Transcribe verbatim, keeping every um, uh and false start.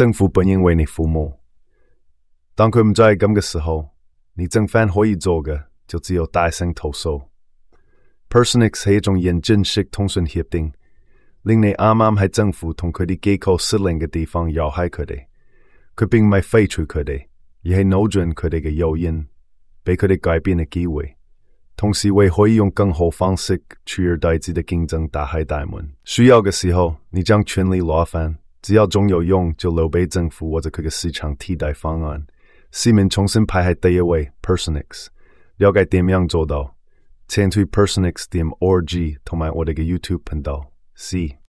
政府本應為你服務。當佢唔再係咁嘅時候，你正反可以做嘅就只有大聲投訴。Personix 係一種認證式通訊協定，令你啱啱喺政府同佢哋機構失靈嘅地方要挾佢哋。佢並唔係廢除佢哋，而係扭轉佢哋嘅誘因，俾佢哋改變嘅機會，同時為可以用更好方式取而代之的競爭打開大門。需要嘅時候，你將權力攞返，只要仲有用，就留俾政府或者佢嘅市場替代方案。市民重新排喺第一位 Personix， 了解點樣做到，請去 personix 點 org 同埋我哋嘅 YouTube 頻道。See